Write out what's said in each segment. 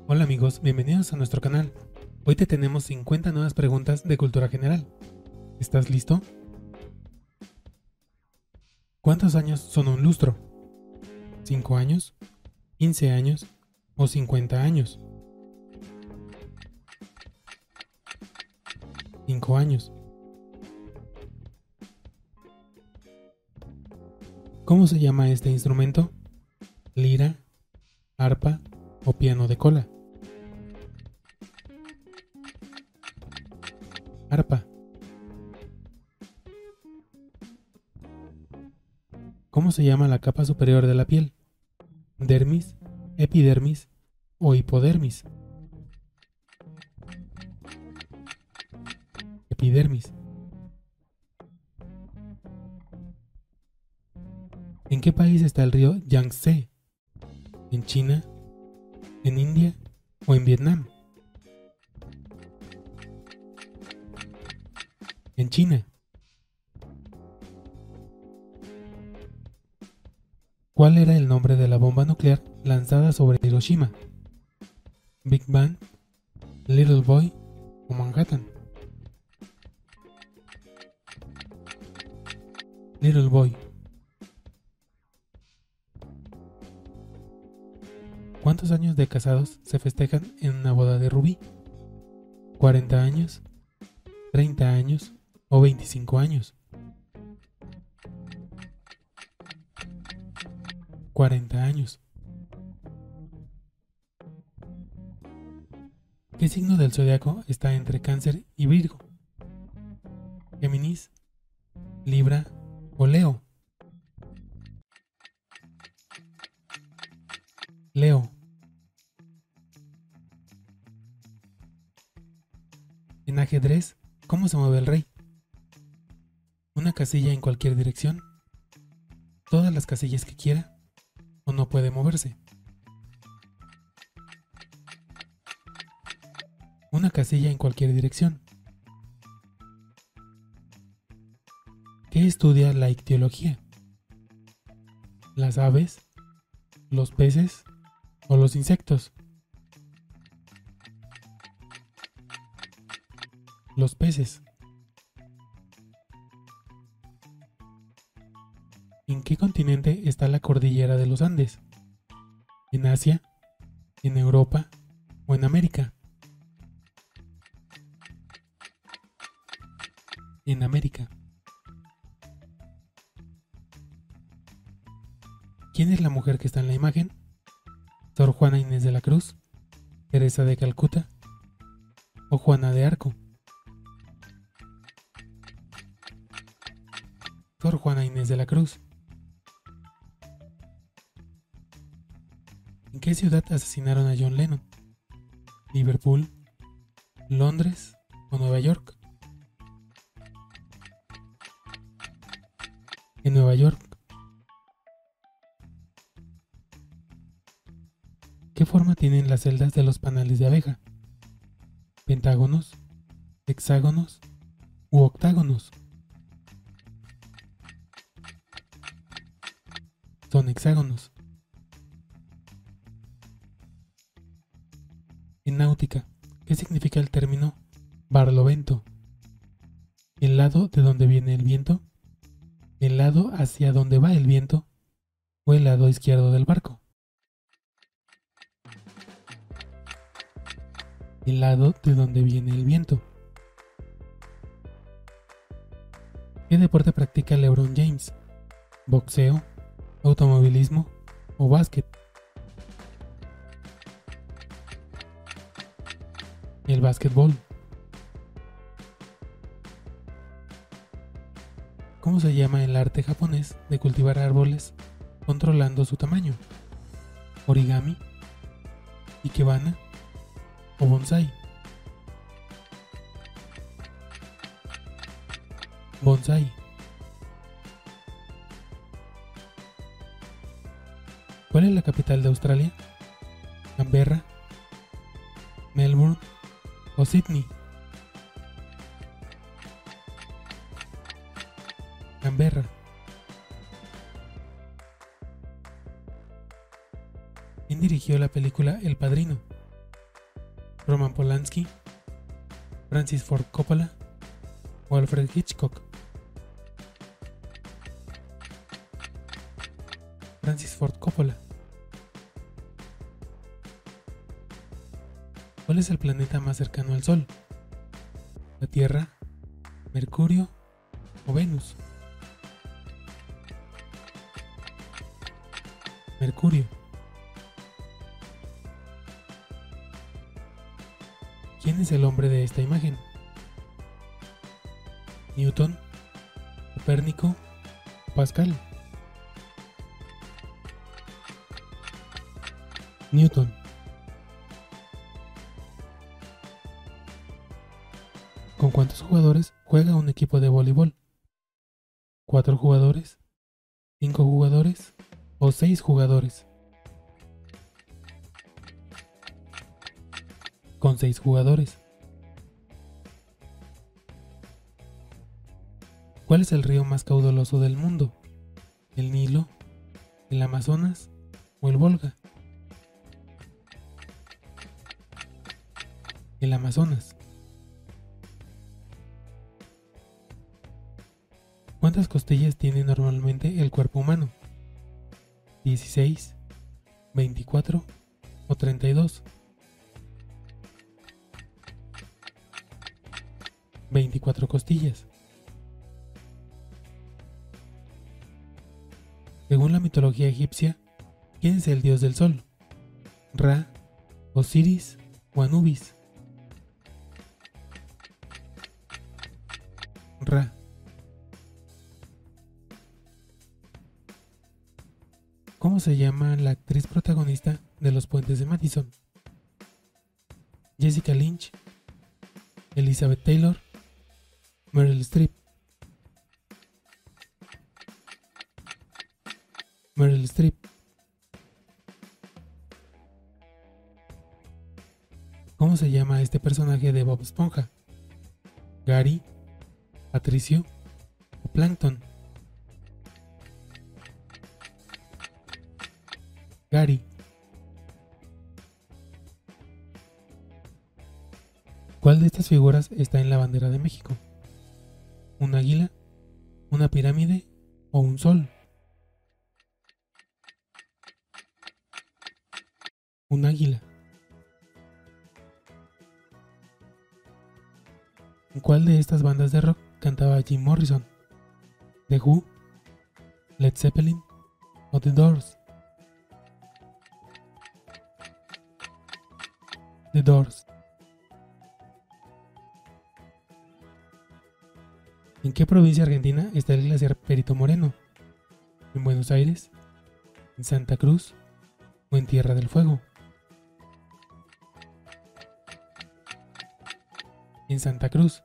Hola amigos, bienvenidos a nuestro canal. Hoy te tenemos 50 nuevas preguntas de cultura general. ¿Estás listo? ¿Cuántos años son un lustro? ¿5 años? ¿15 años? ¿O 50 años? 5 años. ¿Cómo se llama este instrumento? ¿Lira, arpa o piano de cola? Arpa. ¿Cómo se llama la capa superior de la piel? ¿Dermis, epidermis o hipodermis? Epidermis. ¿En qué país está el río Yangtze? ¿En China? ¿En India o en Vietnam? En China. ¿Cuál era el nombre de la bomba nuclear lanzada sobre Hiroshima? ¿Big Bang, Little Boy o Manhattan? Little Boy. ¿Cuántos años de casados se festejan en una boda de rubí? ¿40 años, 30 años o 25 años? 40 años. ¿Qué signo del zodiaco está entre Cáncer y Virgo? ¿Géminis, Libra o Leo? Leo. En ajedrez, ¿cómo se mueve el rey? ¿Una casilla en cualquier dirección? ¿Todas las casillas que quiera? ¿O no puede moverse? Una casilla en cualquier dirección. ¿Qué estudia la ictiología? ¿Las aves, los peces o los insectos? Los peces. ¿En qué continente está la cordillera de los Andes? ¿En Asia, en Europa o en América? En América. ¿Quién es la mujer que está en la imagen? ¿Sor Juana Inés de la Cruz, Teresa de Calcuta o Juana de Arco? Sor Juana Inés de la Cruz. ¿En qué ciudad asesinaron a John Lennon? ¿Liverpool, Londres o Nueva York? En Nueva York. ¿Qué forma tienen las celdas de los panales de abeja? ¿Pentágonos, hexágonos u octágonos? Son hexágonos. En náutica, ¿qué significa el término barlovento? ¿El lado de donde viene el viento? ¿El lado hacia donde va el viento? ¿O el lado izquierdo del barco? El lado de donde viene el viento. ¿Qué deporte practica LeBron James? ¿Boxeo, automovilismo o básquet? El básquetbol. ¿Cómo se llama el arte japonés de cultivar árboles controlando su tamaño? ¿Origami, ikebana o bonsai? Bonsai. ¿Cuál es la capital de Australia? ¿Canberra, Melbourne o Sydney? Canberra. ¿Quién dirigió la película El Padrino? Roman Polanski, Francis Ford Coppola o Alfred Hitchcock. Francis Ford Coppola. ¿Cuál es el planeta más cercano al Sol? ¿La Tierra, Mercurio o Venus? Mercurio. ¿Quién es el hombre de esta imagen? ¿Newton, Copérnico o Pascal? Newton. ¿Con cuántos jugadores juega un equipo de voleibol? ¿4 jugadores? ¿5 jugadores? ¿O 6 jugadores? Con 6 jugadores. ¿Cuál es el río más caudaloso del mundo? ¿El Nilo, el Amazonas o el Volga? El Amazonas. ¿Cuántas costillas tiene normalmente el cuerpo humano? ¿16, 24 o 32? 24 costillas. Según la mitología egipcia, ¿quién es el dios del sol? ¿Ra, Osiris o Anubis? Ra. ¿Cómo se llama la actriz protagonista de Los Puentes de Madison? Jessica Lynch, Elizabeth Taylor, Meryl Streep. Meryl Streep. ¿Cómo se llama este personaje de Bob Esponja? ¿Gary, Patricio o Plankton? Gary. ¿Cuál de estas figuras está en la bandera de México? ¿Un águila, una pirámide o un sol? Un águila. ¿En cuál de estas bandas de rock cantaba Jim Morrison? ¿The Who, Led Zeppelin o The Doors? The Doors. ¿En qué provincia argentina está el glaciar Perito Moreno? ¿En Buenos Aires, en Santa Cruz o en Tierra del Fuego? En Santa Cruz.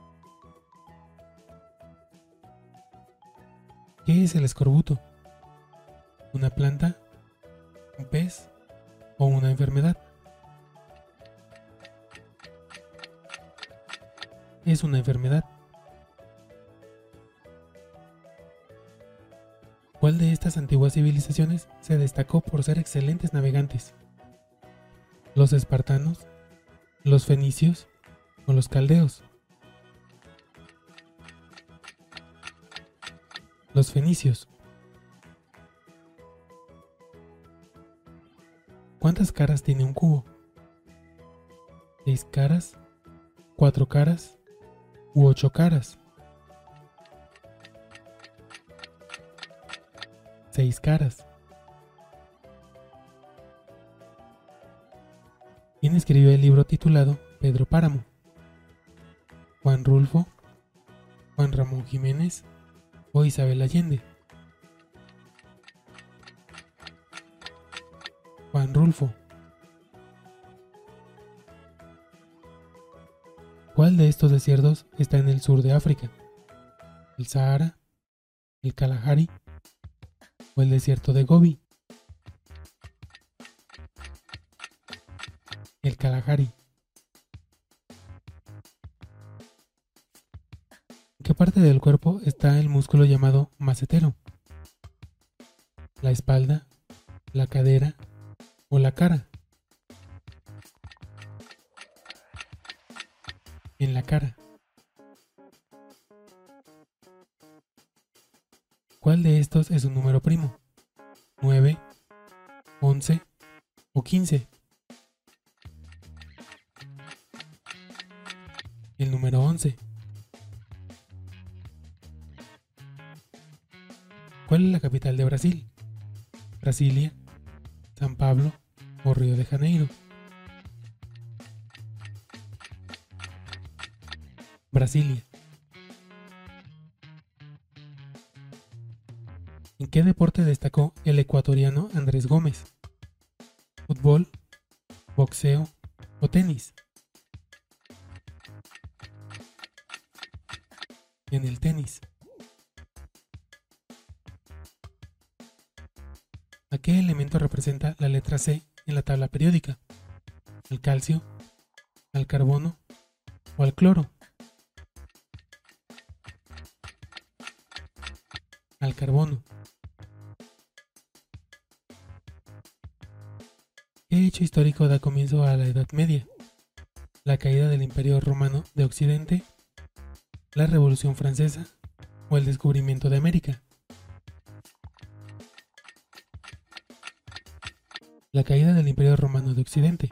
¿Qué es el escorbuto? ¿Una planta, un pez o una enfermedad? Es una enfermedad. ¿Cuál de estas antiguas civilizaciones se destacó por ser excelentes navegantes? ¿Los espartanos, los fenicios o los caldeos? Los fenicios. ¿Cuántas caras tiene un cubo? ¿6 caras, 4 caras u 8 caras? 6 caras. ¿Quién escribió el libro titulado Pedro Páramo? ¿Juan Rulfo, Juan Ramón Jiménez o Isabel Allende? Juan Rulfo. ¿Cuál de estos desiertos está en el sur de África? ¿El Sahara, el Kalahari o el desierto de Gobi? El Kalahari. ¿En qué parte del cuerpo está el músculo llamado macetero? ¿La espalda, la cadera o la cara? en la cara. ¿Cuál de estos es un número primo? ¿9, 11 o 15? El número 11. ¿Cuál es la capital de Brasil? ¿Brasilia, San Pablo o Río de Janeiro? Brasilia. ¿En qué deporte destacó el ecuatoriano Andrés Gómez? ¿Fútbol, boxeo o tenis? En el tenis. ¿A qué elemento representa la letra C en la tabla periódica? ¿Al calcio, al carbono o al cloro? Al carbono. ¿Qué hecho histórico da comienzo a la Edad Media? ¿La caída del Imperio Romano de Occidente, la Revolución Francesa o el descubrimiento de América? La caída del Imperio Romano de Occidente.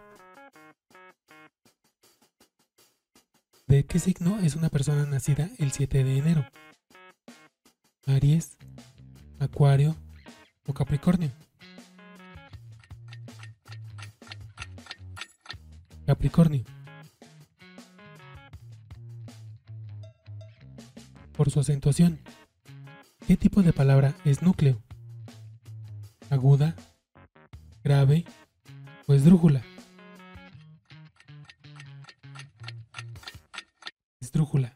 ¿De qué signo es una persona nacida el 7 de enero? ¿Aries, Acuario o Capricornio? Capricornio. Por su acentuación, ¿qué tipo de palabra es núcleo? ¿Aguda, grave o esdrújula? Esdrújula.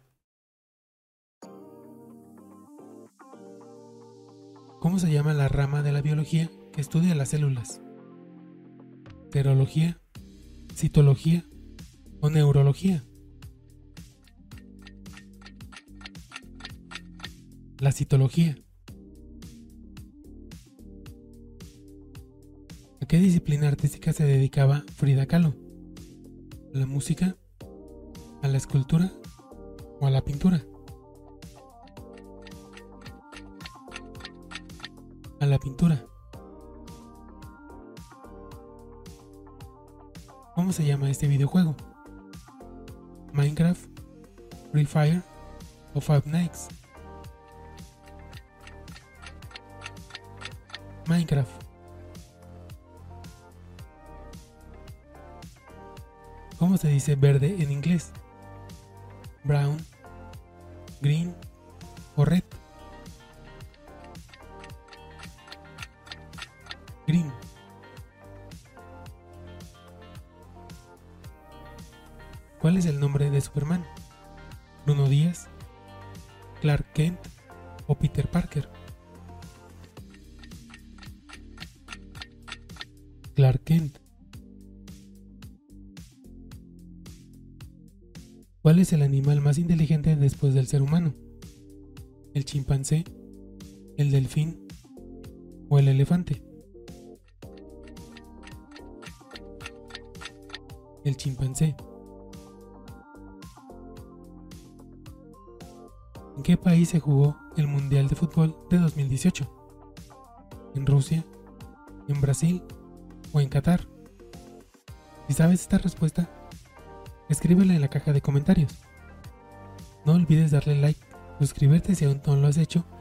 ¿Cómo se llama la rama de la biología que estudia las células? ¿Serología, citología o neurología? La citología. ¿A qué disciplina artística se dedicaba Frida Kahlo? ¿A la música, a la escultura o a la pintura? A la pintura. ¿Cómo se llama este videojuego? ¿Minecraft, Free Fire o Five Nights? Minecraft. ¿Cómo se dice verde en inglés? ¿Brown, green o red? Green. ¿Cuál es el nombre de Superman? ¿Bruno Díaz, Clark Kent o Peter Parker? Clark Kent. ¿Cuál es el animal más inteligente después del ser humano? ¿El chimpancé, el delfín o el elefante? El chimpancé. ¿En qué país se jugó el Mundial de Fútbol de 2018? ¿En Rusia, en Brasil o en Qatar? Si sabes esta respuesta, escríbela en la caja de comentarios. No olvides darle like, suscribirte si aún no lo has hecho